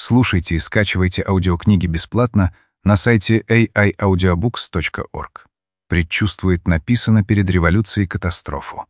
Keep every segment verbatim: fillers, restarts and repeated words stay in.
Слушайте и скачивайте аудиокниги бесплатно на сайте эй ай аудиобукс точка орг. Предчувствует написано перед революцией катастрофу.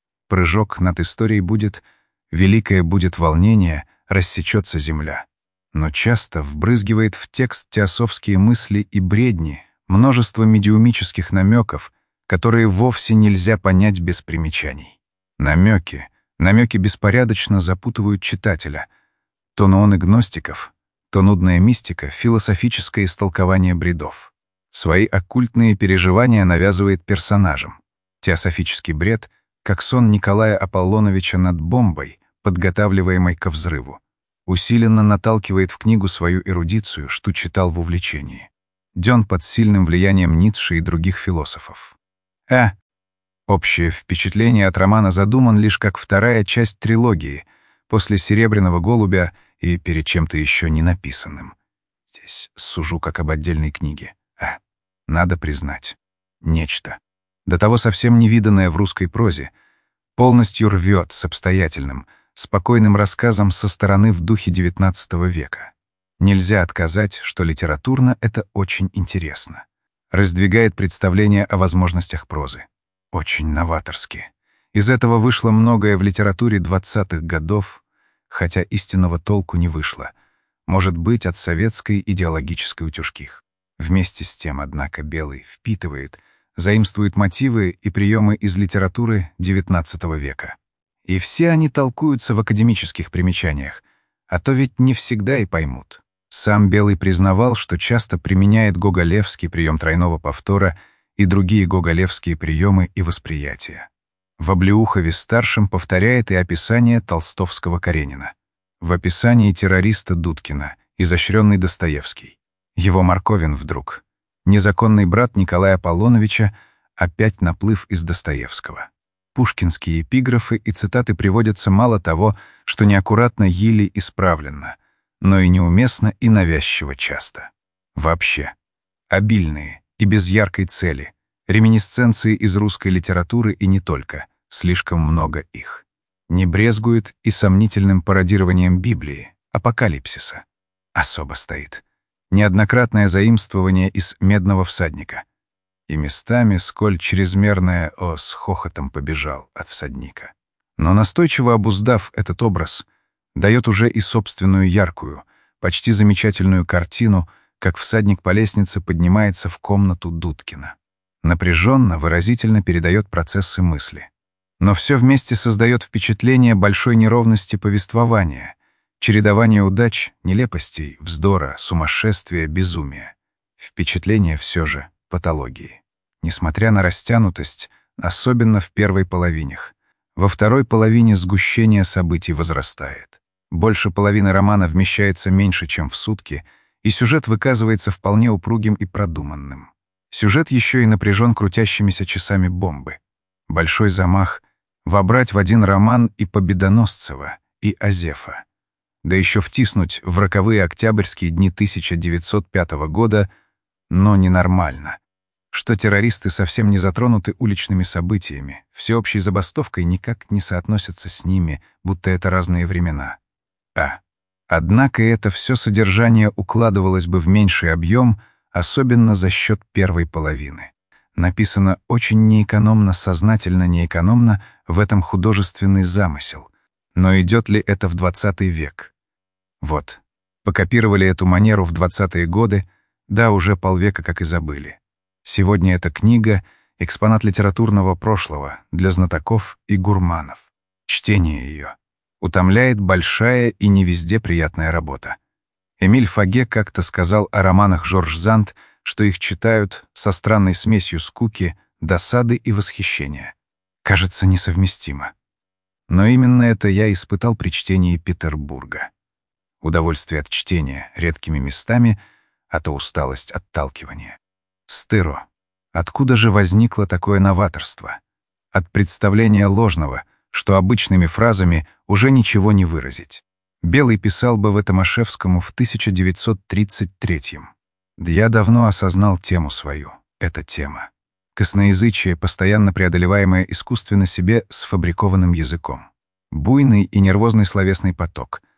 Прыжок над историей будет, великое будет волнение, рассечется земля. Но часто вбрызгивает в текст теософские мысли и бредни, множество медиумических намеков, которые вовсе нельзя понять без примечаний. Намеки, намеки беспорядочно запутывают читателя. То ноны гностиков, то нудная мистика, философическое истолкование бредов. Свои оккультные переживания навязывает персонажам. Теософический бред, как сон Николая Аполлоновича над бомбой, подготавливаемой ко взрыву. Усиленно наталкивает в книгу свою эрудицию, что читал в увлечении. Дён под сильным влиянием Ницше и других философов. А. Общее впечатление от романа задуман лишь как вторая часть трилогии, после «Серебряного голубя» и перед чем-то еще не написанным. Здесь сужу как об отдельной книге. А. Надо признать. Нечто. До того совсем невиданное в русской прозе. Полностью рвет с обстоятельным, спокойным рассказом со стороны в духе девятнадцатого века. Нельзя отказать, что литературно это очень интересно. Раздвигает представление о возможностях прозы. Очень новаторски. Из этого вышло многое в литературе двадцатых годов, хотя истинного толку не вышло. Может быть, от советской идеологической утюжких. Вместе с тем, однако, Белый впитывает, заимствует мотивы и приемы из литературы девятнадцатого века. И все они толкуются в академических примечаниях, а то ведь не всегда и поймут. Сам Белый признавал, что часто применяет гоголевский прием тройного повтора и другие гоголевские приемы и восприятия. В Облеухове-старшем повторяет и описание толстовского Каренина. В описании террориста Дудкина изощренный Достоевский. Его Марковин вдруг. Незаконный брат Николая Аполлоновича, опять наплыв из Достоевского. Пушкинские эпиграфы и цитаты приводятся мало того, что неаккуратно еле исправленно, но и неуместно и навязчиво часто. Вообще. Обильные и без яркой цели. Реминисценции из русской литературы и не только. Слишком много их. Не брезгует и сомнительным пародированием Библии, апокалипсиса. Особо стоит. Неоднократное заимствование из «Медного всадника». И местами, сколь чрезмерное «о» с хохотом побежал от всадника. Но настойчиво обуздав этот образ, дает уже и собственную яркую, почти замечательную картину, как всадник по лестнице поднимается в комнату Дудкина. Напряженно, выразительно передает процессы мысли. Но все вместе создает впечатление большой неровности повествования, чередования удач, нелепостей, вздора, сумасшествия, безумия. Впечатление все же патологии. Несмотря на растянутость, особенно в первой половинах. Во второй половине сгущение событий возрастает. Больше половины романа вмещается меньше, чем в сутки, и сюжет выказывается вполне упругим и продуманным. Сюжет еще и напряжен крутящимися часами бомбы. Большой замах — вобрать в один роман и Победоносцева, и Азефа. Да еще втиснуть в роковые октябрьские дни тысяча девятьсот пятого года, но ненормально. Что террористы совсем не затронуты уличными событиями, всеобщей забастовкой никак не соотносятся с ними, будто это разные времена. А. Однако это все содержание укладывалось бы в меньший объем, особенно за счет первой половины. Написано очень неэкономно, сознательно неэкономно, в этом художественный замысел. Но идет ли это в двадцатый век? Вот. Покопировали эту манеру в двадцатые годы, да, уже полвека как и забыли. Сегодня эта книга — экспонат литературного прошлого для знатоков и гурманов. Чтение ее утомляет большая и не везде приятная работа. Эмиль Фаге как-то сказал о романах Жорж Зант, что их читают со странной смесью скуки, досады и восхищения. Кажется, несовместимо. Но именно это я испытал при чтении Петербурга. Удовольствие от чтения редкими местами, а то усталость отталкивания. Стыро. Откуда же возникло такое новаторство? От представления ложного, что обычными фразами уже ничего не выразить. Белый писал бы в Томашевскому в тысяча девятьсот тридцать третьем. Я давно осознал тему свою. Это тема. Косноязычие, постоянно преодолеваемое искусственно себе сфабрикованным языком. Буйный и нервозный словесный поток.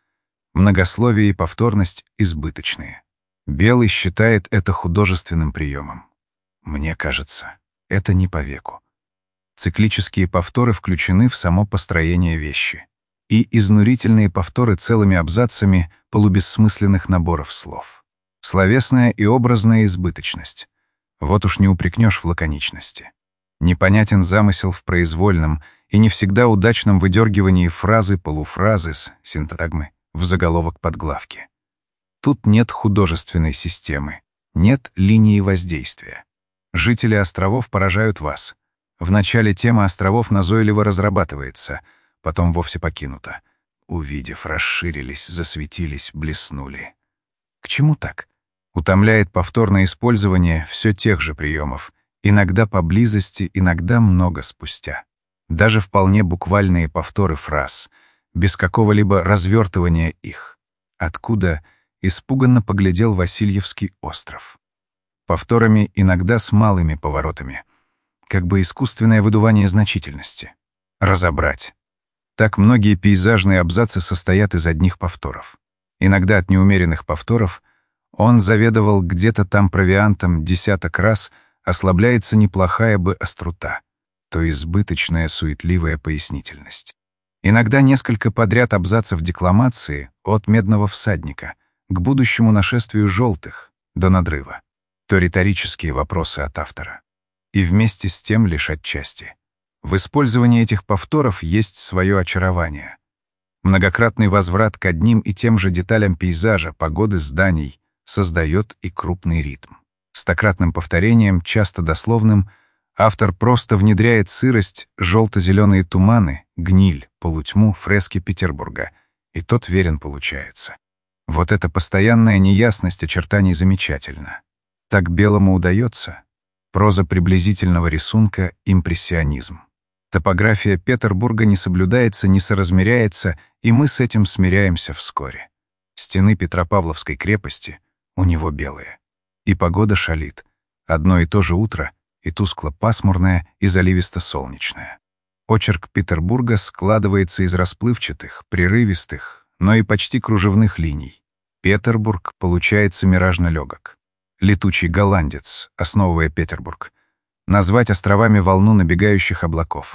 Многословие и повторность избыточные. Белый считает это художественным приемом. Мне кажется, это не по веку. Циклические повторы включены в само построение вещи. И изнурительные повторы целыми абзацами полубессмысленных наборов слов. Словесная и образная избыточность. Вот уж не упрекнешь в лаконичности. Непонятен замысел в произвольном и не всегда удачном выдергивании фразы, полуфразы, синтагмы в заголовок подглавки. Тут нет художественной системы, нет линии воздействия. Жители островов поражают вас. Вначале тема островов назойливо разрабатывается, потом вовсе покинута. Увидев, расширились, засветились, блеснули. К чему так? Утомляет повторное использование все тех же приемов, иногда поблизости, иногда много спустя. Даже вполне буквальные повторы фраз, без какого-либо развертывания их. Откуда испуганно поглядел Васильевский остров. Повторами иногда с малыми поворотами. Как бы искусственное выдувание значительности. Разобрать. Так многие пейзажные абзацы состоят из одних повторов. Иногда от неумеренных повторов он заведовал где-то там провиантом десяток раз, ослабляется неплохая бы острота, то избыточная суетливая пояснительность. Иногда несколько подряд абзацев декламации от «Медного всадника» к будущему нашествию желтых до надрыва, то риторические вопросы от автора. И вместе с тем лишь отчасти. В использовании этих повторов есть свое очарование. Многократный возврат к одним и тем же деталям пейзажа, погоды, зданий создает и крупный ритм. Стократным повторением, часто дословным, автор просто внедряет сырость, желто-зеленые туманы, гниль, полутьму, фрески Петербурга, и тот верен получается. Вот эта постоянная неясность очертаний замечательна. Так Белому удается. Проза приблизительного рисунка — импрессионизм. Топография Петербурга не соблюдается, не соразмеряется, и мы с этим смиряемся вскоре. Стены Петропавловской крепости у него белые. И погода шалит. Одно и то же утро, и тускло-пасмурное, и заливисто-солнечное. Очерк Петербурга складывается из расплывчатых, прерывистых, но и почти кружевных линий. Петербург получается миражно легок. Летучий голландец, основывая Петербург. Назвать островами волну набегающих облаков.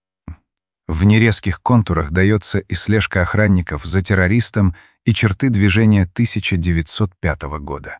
В нерезких контурах дается и слежка охранников за террористом, и черты движения тысяча девятьсот пятого года.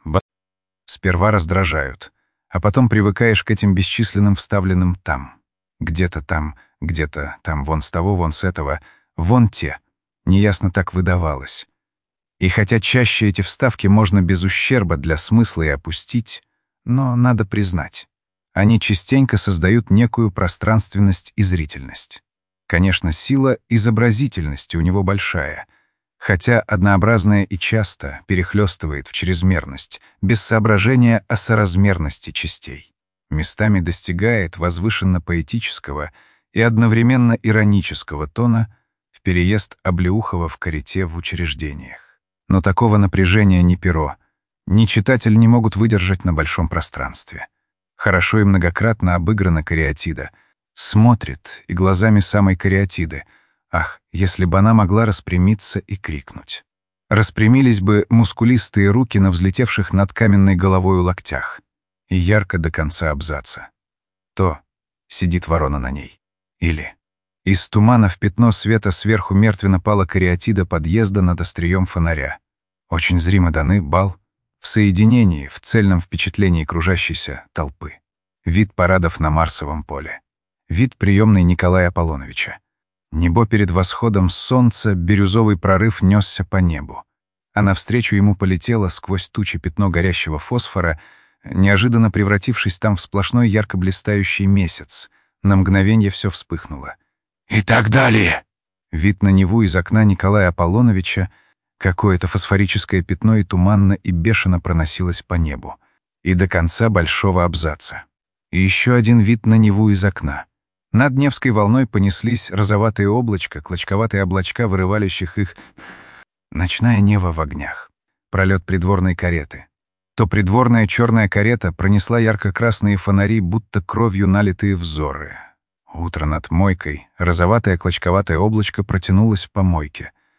Сперва раздражают, а потом привыкаешь к этим бесчисленным вставленным «там». Где-то там, где-то там, вон с того, вон с этого, вон те. Неясно так выдавалось. И хотя чаще эти вставки можно без ущерба для смысла и опустить, но надо признать, они частенько создают некую пространственность и зрительность. Конечно, сила изобразительности у него большая, хотя однообразная и часто перехлёстывает в чрезмерность, без соображения о соразмерности частей. Местами достигает возвышенно-поэтического и одновременно иронического тона в переезд Облеухова в карете в учреждениях. Но такого напряжения ни перо, ни читатель не могут выдержать на большом пространстве. Хорошо и многократно обыграна кариатида. Смотрит и глазами самой кариатиды. Ах, если бы она могла распрямиться и крикнуть. Распрямились бы мускулистые руки на взлетевших над каменной головой локтях. И ярко до конца абзаца. То сидит ворона на ней. Или из тумана в пятно света сверху мертвенно пала кариатида подъезда над острием фонаря. Очень зримо даны бал в соединении, в цельном впечатлении кружащейся толпы. Вид парадов на Марсовом поле. Вид приемной Николая Аполлоновича. Небо перед восходом солнца, бирюзовый прорыв несся по небу. А навстречу ему полетело сквозь тучи пятно горящего фосфора, неожиданно превратившись там в сплошной ярко блистающий месяц. На мгновенье все вспыхнуло. И так далее. Вид на Неву из окна Николая Аполлоновича, какое-то фосфорическое пятно и туманно и бешено проносилось по небу. И до конца большого абзаца. И еще один вид на Неву из окна. Над Невской волной понеслись розоватые облачка, клочковатые облачка, вырывающих их. Ночная Нева в огнях. Пролет придворной кареты. То придворная черная карета пронесла ярко-красные фонари, будто кровью налитые взоры. Утро над мойкой, розоватое клочковатое облачко протянулось по мойке.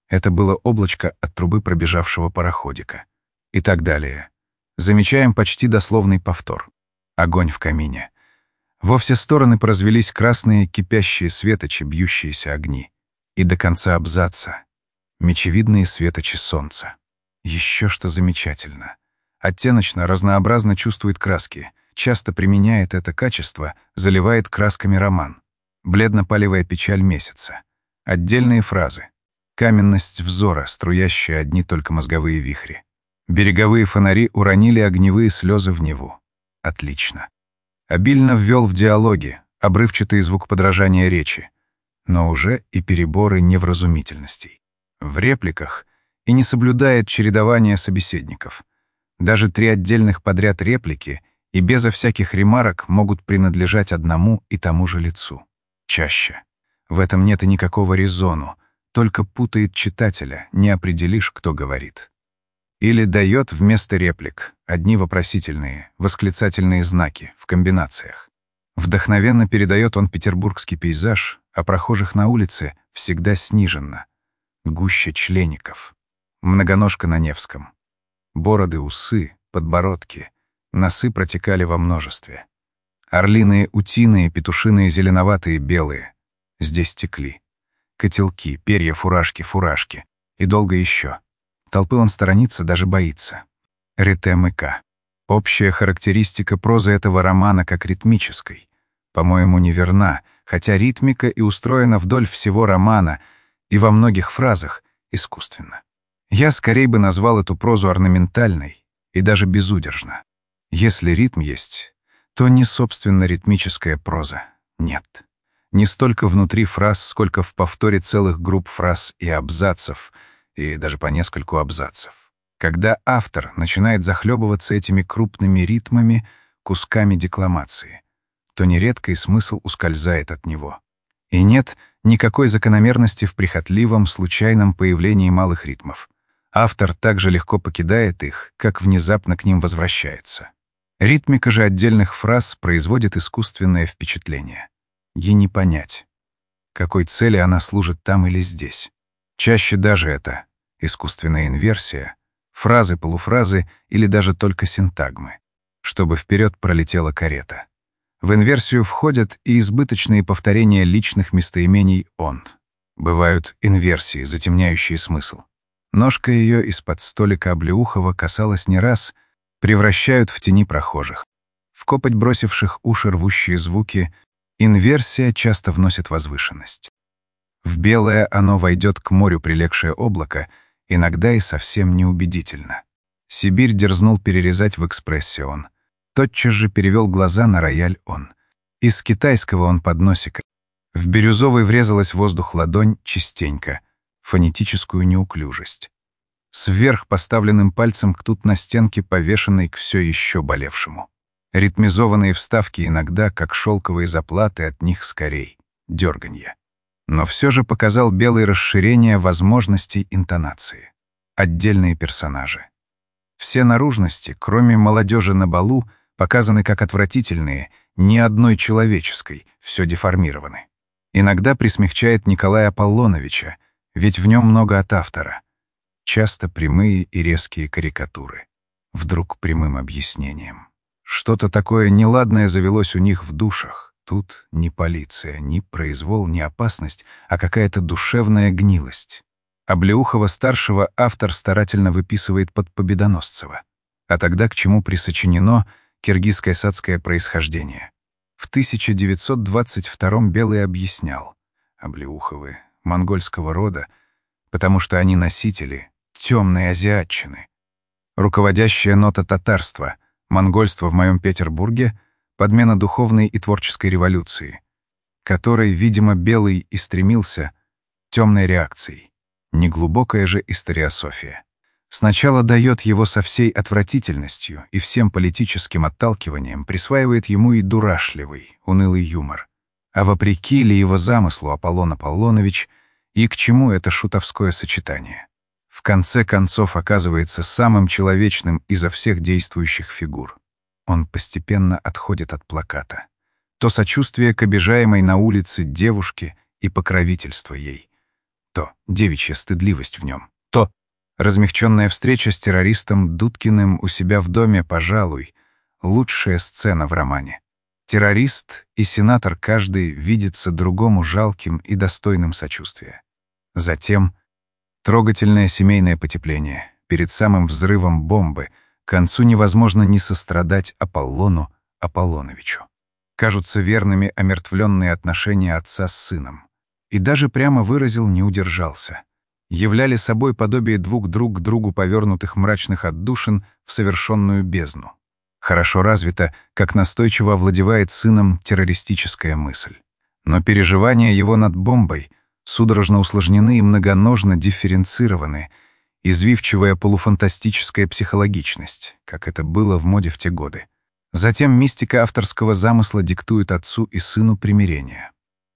Это было облачко от трубы пробежавшего пароходика. И так далее. Замечаем почти дословный повтор. Огонь в камине. Во все стороны поразвелись красные кипящие светочи, бьющиеся огни. И до конца абзаца — мечевидные светочи солнца. Еще что замечательно. Оттеночно, разнообразно чувствует краски, часто применяет это качество, заливает красками роман. Бледно-палевая печаль месяца. Отдельные фразы. Каменность взора, струящая одни только мозговые вихри. Береговые фонари уронили огневые слезы в Неву. Отлично. Обильно ввел в диалоги, обрывчатый звук подражания речи, но уже и переборы невразумительностей. В репликах и не соблюдает чередования собеседников. Даже три отдельных подряд реплики и безо всяких ремарок могут принадлежать одному и тому же лицу. Чаще. В этом нет и никакого резону, только путает читателя, не определишь, кто говорит. Или дает вместо реплик одни вопросительные, восклицательные знаки в комбинациях. Вдохновенно передает он петербургский пейзаж, а прохожих на улице всегда сниженно. Гуще члеников. Многоножка на Невском. Бороды, усы, подбородки, носы протекали во множестве. Орлиные, утиные, петушиные, зеленоватые, белые. Здесь текли. Котелки, перья, фуражки, фуражки. И долго еще. Толпы он сторонится, даже боится. Ритм и К. Общая характеристика прозы этого романа как ритмической, по-моему, неверна, хотя ритмика и устроена вдоль всего романа и во многих фразах искусственно. Я скорее бы назвал эту прозу орнаментальной и даже безудержно. Если ритм есть, то не собственно ритмическая проза. Нет. Не столько внутри фраз, сколько в повторе целых групп фраз и абзацев, и даже по нескольку абзацев. Когда автор начинает захлебываться этими крупными ритмами, кусками декламации, то нередко и смысл ускользает от него. И нет никакой закономерности в прихотливом, случайном появлении малых ритмов. Автор так же легко покидает их, как внезапно к ним возвращается. Ритмика же отдельных фраз производит искусственное впечатление. Ей не понять, какой цели она служит там или здесь. Чаще даже это искусственная инверсия, фразы, полуфразы или даже только синтагмы, чтобы вперед пролетела карета. В инверсию входят и избыточные повторения личных местоимений «он». Бывают инверсии, затемняющие смысл. Ножка ее из-под столика Облеухова касалась не раз, превращают в тени прохожих. В копоть бросивших уши рвущие звуки инверсия часто вносит возвышенность. В белое оно войдет к морю прилегшее облако, иногда и совсем неубедительно. Сибирь дерзнул перерезать в экспрессе он. Тотчас же перевел глаза на рояль он. Из китайского он подносика. В бирюзовый врезалась в воздух ладонь частенько, фонетическую неуклюжесть. С вверх поставленным пальцем ктут на стенке, повешенной к все еще болевшему. Ритмизованные вставки иногда, как шелковые заплаты, от них скорей, дерганье. Но все же показал белое расширение возможностей интонации. Отдельные персонажи. Все наружности, кроме молодежи на балу, показаны как отвратительные, ни одной человеческой, все деформированы. Иногда присмягчает Николая Аполлоновича, ведь в нем много от автора. Часто прямые и резкие карикатуры. Вдруг прямым объяснением. Что-то такое неладное завелось у них в душах. Тут ни полиция, ни произвол, ни опасность, а какая-то душевная гнилость. Облеухова-старшего автор старательно выписывает под Победоносцева. А тогда к чему присочинено киргизско-эсадское происхождение? В тысяча девятьсот двадцать втором Белый объяснял: Облеуховы монгольского рода, потому что они носители темной азиатчины. Руководящая нота татарства, монгольство в моем Петербурге, подмена духовной и творческой революции, которой, видимо, Белый и стремился темной реакцией. Неглубокая же историософия. Сначала дает его со всей отвратительностью и всем политическим отталкиванием, присваивает ему и дурашливый, унылый юмор. А вопреки ли его замыслу Аполлон Аполлонович, и к чему это шутовское сочетание? В конце концов оказывается самым человечным изо всех действующих фигур. Он постепенно отходит от плаката. То сочувствие к обижаемой на улице девушке и покровительство ей, то девичья стыдливость в нем, то размягченная встреча с террористом Дудкиным у себя в доме, пожалуй, лучшая сцена в романе. Террорист и сенатор каждый видится другому жалким и достойным сочувствия. Затем трогательное семейное потепление. Перед самым взрывом бомбы к концу невозможно не сострадать Аполлону Аполлоновичу. Кажутся верными омертвленные отношения отца с сыном. И даже прямо выразил, не удержался. Являли собой подобие двух друг к другу повернутых мрачных отдушин в совершенную бездну. Хорошо развито, как настойчиво овладевает сыном террористическая мысль. Но переживания его над бомбой судорожно усложнены и многоножно дифференцированы, извивчивая полуфантастическая психологичность, как это было в моде в те годы. Затем мистика авторского замысла диктует отцу и сыну примирение.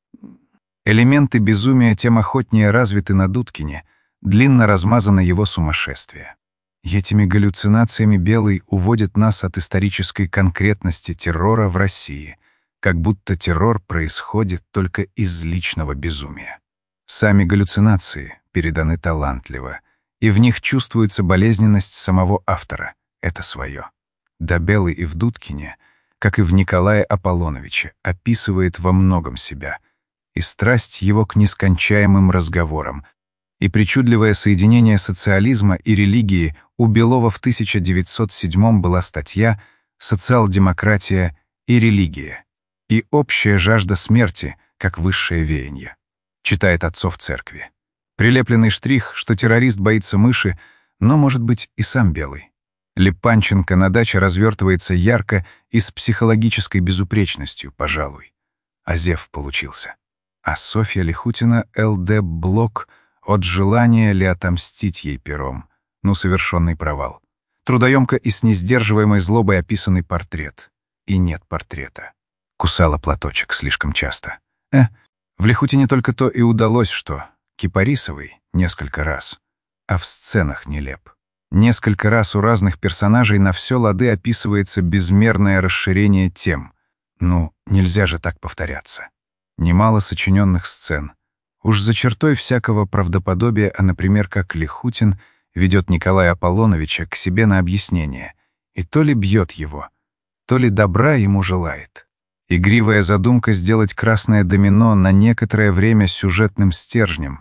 Элементы безумия тем охотнее развиты на Дудкине, длинно размазано его сумасшествие. И этими галлюцинациями Белый уводит нас от исторической конкретности террора в России, как будто террор происходит только из личного безумия. Сами галлюцинации переданы талантливо, и в них чувствуется болезненность самого автора, это свое. Да Белый и в Дудкине, как и в Николае Аполлоновиче, описывает во многом себя, и страсть его к нескончаемым разговорам, и причудливое соединение социализма и религии. У Белова в тысяча девятьсот седьмом была статья «Социал-демократия и религия» и «Общая жажда смерти, как высшее веяние», читает отцов церкви. Прилепленный штрих, что террорист боится мыши, но, может быть, и сам Белый. Липанченко на даче развертывается ярко и с психологической безупречностью, пожалуй. Азеф получился. А Софья Лихутина ЛД Блок от желания ли отомстить ей пером. Ну, совершенный провал. Трудоемко и с несдерживаемой злобой описанный портрет. И нет портрета. Кусала платочек слишком часто. Э, в Лихутине только то и удалось, что Кипарисовый несколько раз, а в сценах нелеп. Несколько раз у разных персонажей на все лады описывается безмерное расширение тем. Ну, нельзя же так повторяться. Немало сочиненных сцен. Уж за чертой всякого правдоподобия, а, например, как Лихутин ведет Николая Аполлоновича к себе на объяснение, и то ли бьет его, то ли добра ему желает. Игривая задумка сделать красное домино на некоторое время сюжетным стержнем,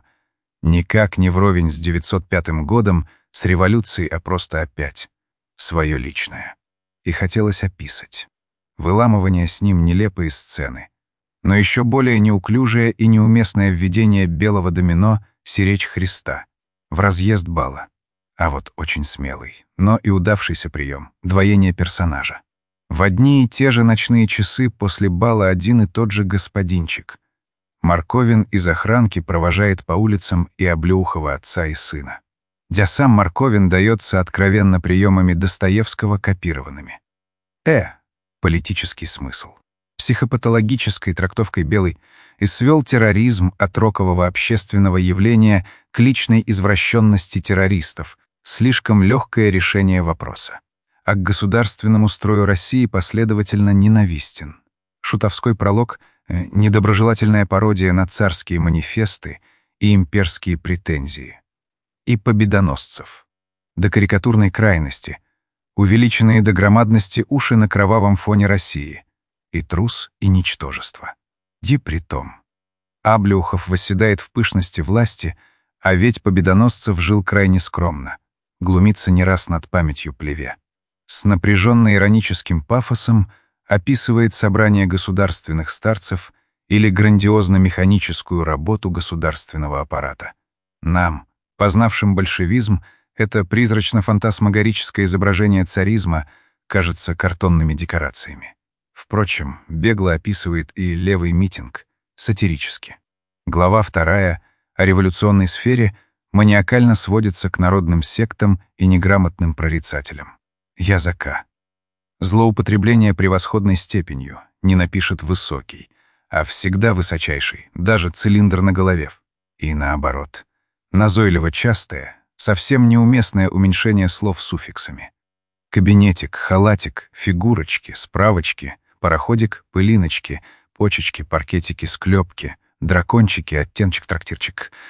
никак не вровень с девятьсот пятым годом, с революцией, а просто опять. Свое личное. И хотелось описать. Выламывание с ним нелепые сцены. Но еще более неуклюжее и неуместное введение белого домино «Сиречь Христа» в разъезд бала. А вот очень смелый, но и удавшийся прием — двоение персонажа. В одни и те же ночные часы после бала один и тот же господинчик. Марковин из охранки провожает по улицам и Облеухова отца и сына. Дя сам Марковин дается откровенно приемами Достоевского копированными. Э. Политический смысл. Психопатологической трактовкой Белый и свел терроризм от рокового общественного явления к личной извращенности террористов, слишком легкое решение вопроса. А к государственному строю России последовательно ненавистен. Шутовской пролог — недоброжелательная пародия на царские манифесты и имперские претензии. И победоносцев. До карикатурной крайности, увеличенные до громадности уши на кровавом фоне России. И трус, и ничтожество. Ди притом. Облеухов восседает в пышности власти, а ведь победоносцев жил крайне скромно. Глумится не раз над памятью плеве. С напряженно-ироническим пафосом описывает собрание государственных старцев или грандиозно-механическую работу государственного аппарата. Нам, познавшим большевизм, это призрачно-фантасмагорическое изображение царизма кажется картонными декорациями. Впрочем, бегло описывает и левый митинг, сатирически. Глава вторая о революционной сфере маниакально сводится к народным сектам и неграмотным прорицателям. Языка. Злоупотребление превосходной степенью, не напишет высокий, а всегда высочайший, даже цилиндр на голове. И наоборот. Назойливо частое, совсем неуместное уменьшение слов суффиксами. Кабинетик, халатик, фигурочки, справочки, пароходик, пылиночки, почечки, паркетики, склепки, дракончики, оттенчик, трактирчик.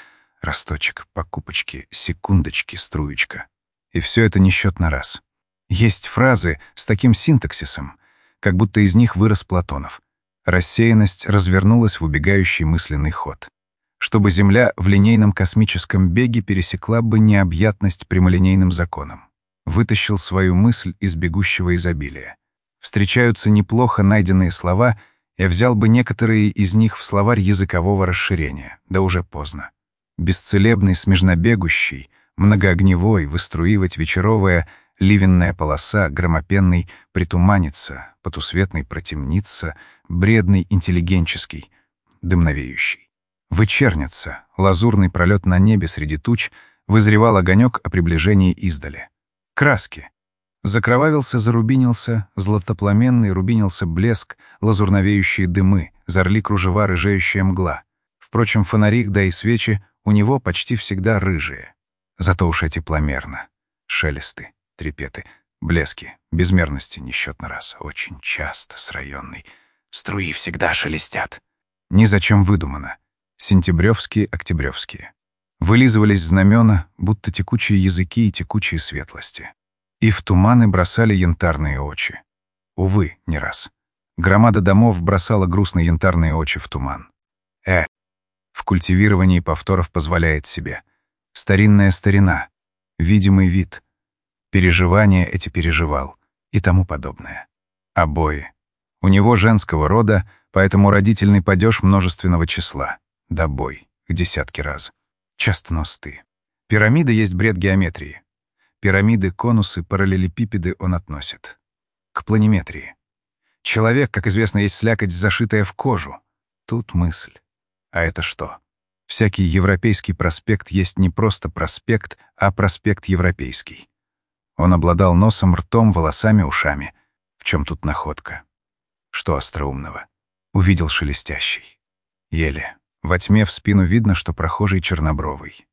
Росточек, покупочки, секундочки, струечка. И все это не счет на раз. Есть фразы с таким синтаксисом, как будто из них вырос Платонов. Рассеянность развернулась в убегающий мысленный ход. Чтобы Земля в линейном космическом беге пересекла бы необъятность прямолинейным законом. Вытащил свою мысль из бегущего изобилия. Встречаются неплохо найденные слова, я взял бы некоторые из них в словарь языкового расширения, да уже поздно. Бесцелебный, смежнобегущий, многоогневой, выструивать вечеровая, ливенная полоса, громопенный, притуманится, потусветный протемнится, бредный, интеллигенческий, дымновеющий. Вычернится, лазурный пролет на небе среди туч, вызревал огонек о приближении издали. Краски. Закровавился, зарубинился, златопламенный рубинился блеск, лазурновеющие дымы, зарли кружева, рыжеющая мгла. Впрочем, фонарик, да и свечи у него почти всегда рыжие. Зато уж эти пломерно. Шелесты, трепеты, блески, безмерности несчетно раз, очень часто с районной. Струи всегда шелестят. Ни зачем выдумано. Сентябрёвские, октябрёвские. Вылизывались знамена, будто текучие языки и текучие светлости. И в туманы бросали янтарные очи. Увы, не раз. Громада домов бросала грустные янтарные очи в туман. Э, в культивировании повторов позволяет себе. Старинная старина, видимый вид, переживания эти переживал и тому подобное. Обои. У него женского рода, поэтому родительный падеж множественного числа. Добой, к десятки раз. Часто носты. Пирамида есть бред геометрии. Пирамиды, конусы, параллелепипеды он относит. К планиметрии. Человек, как известно, есть слякоть, зашитая в кожу. Тут мысль. А это что? Всякий европейский проспект есть не просто проспект, а проспект европейский. Он обладал носом, ртом, волосами, ушами. В чем тут находка? Что остроумного? Увидел шелестящий. Еле. Во тьме в спину видно, что прохожий чернобровый.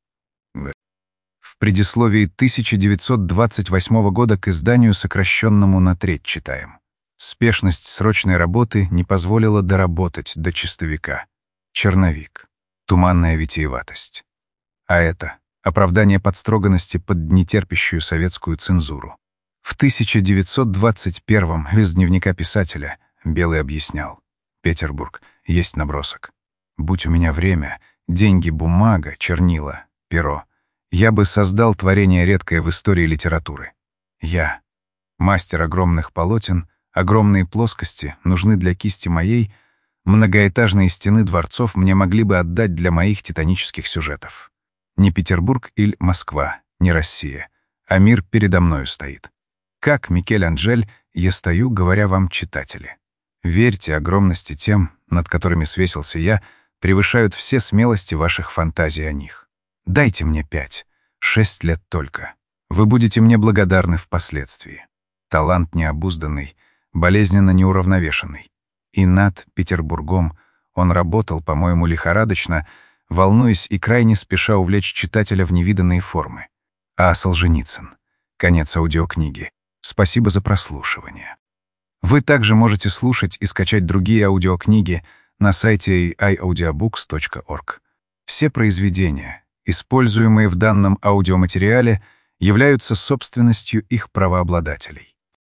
В предисловии тысяча девятьсот двадцать восьмого года к изданию, сокращенному на треть, читаем. Спешность срочной работы не позволила доработать до чистовика. Черновик. Туманная витиеватость. А это — оправдание подстроганности под нетерпящую советскую цензуру. В тысяча девятьсот двадцать первом из дневника писателя Белый объяснял. Петербург. Есть набросок. Будь у меня время, деньги, бумага, чернила, перо, я бы создал творение редкое в истории литературы. Я, мастер огромных полотен, огромные плоскости нужны для кисти моей, многоэтажные стены дворцов мне могли бы отдать для моих титанических сюжетов. Не Петербург или Москва, не Россия, а мир передо мною стоит. Как Микеланджель я стою, говоря вам, читатели. Верьте огромности тем, над которыми свесился я, превышают все смелости ваших фантазий о них. Дайте мне пять, шесть лет только. Вы будете мне благодарны впоследствии. Талант необузданный, болезненно неуравновешенный. И над Петербургом он работал, по-моему, лихорадочно, волнуясь и крайне спеша увлечь читателя в невиданные формы. А Солженицын. Конец аудиокниги. Спасибо за прослушивание. Вы также можете слушать и скачать другие аудиокниги на сайте эй ай аудиобукс точка орг. Все произведения, используемые в данном аудиоматериале, являются собственностью их правообладателей.